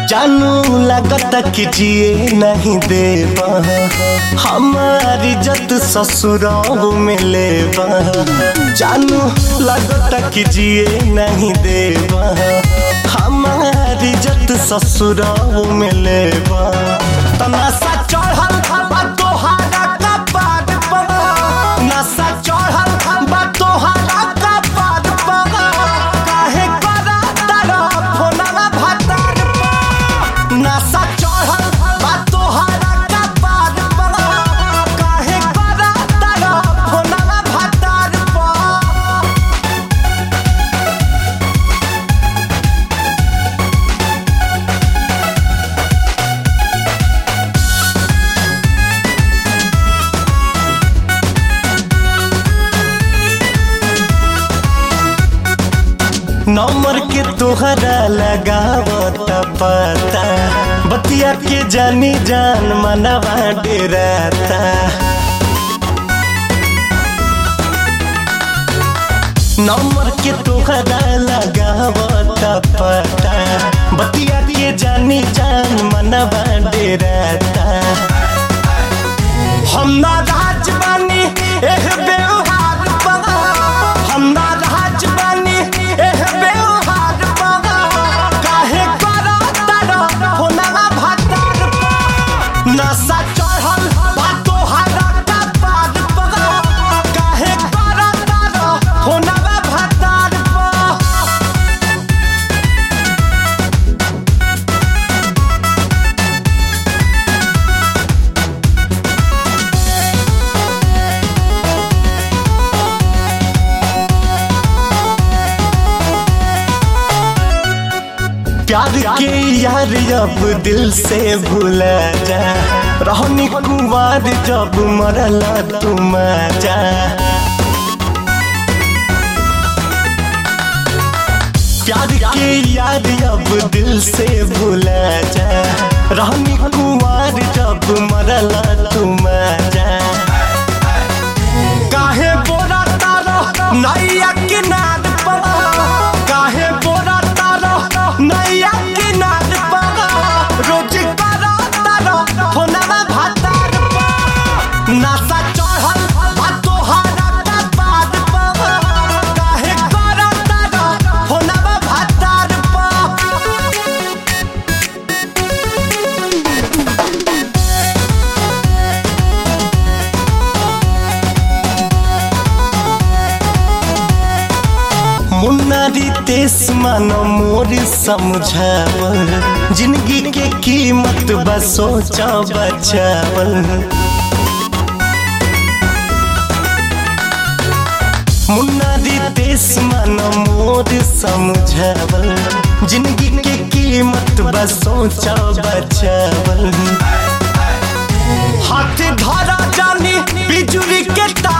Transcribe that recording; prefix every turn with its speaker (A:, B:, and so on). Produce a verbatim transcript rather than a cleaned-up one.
A: जानू लगता कि जिए नहीं देवा हमारी इज्जत ससुराल में लेवा। जानू लगता कि जिए नहीं देवा हमारी इज्जत ससुराल में लेवा। तमाशा चढ़ल बा तोहारा कपार पर, नशा चढ़ल बा तोहारा कपार पर, काहे करा तारा फोनवा भातार पर। नशा चढ़ल बा तोहारा कपार पर, काहे करा तारा फोनवा भातार पर। नंबर के तोहरा लगावत पता, बतिया के जानी जान मनवा डेराता। नंबर के तोहरा लगावत पता, बतिया के जानी जान मनवा डेराता। हम ना राज बानी एह व्यवहार पर, हम ना राज बानी एह व्यवहार पर, काहे करा तारा फोनवा भातार पर। नशा चढ़ल बा तोहारा कपार पर, काहे करा तारा फोनवा भातार पर। प्यार के यार अब दिल से भूला जा, रहनी कुंवार जब मरला तुम जा। प्यार के यार अब दिल से भूला जा, रहनी कुंवार जब मरला तुम जा। काहे बोरा तारो नैया किनार पर, काहे बोरा नैया किनार पर, रोज करा तारा फोनवा भातार पर। नशा चढ़ल बा तोहारा कपार पर, काहे करा तारा फोनवा भातार पर। मुन्नारी तेस मानो मोर समझावल, जिंदगी के कीमत बस सोचा बचावल। मुन्नारी तेस मानो मोर समझावल, जिंदगी के कीमत बस सोचा बचावल। हाथ धरा जानी बिजुली के तार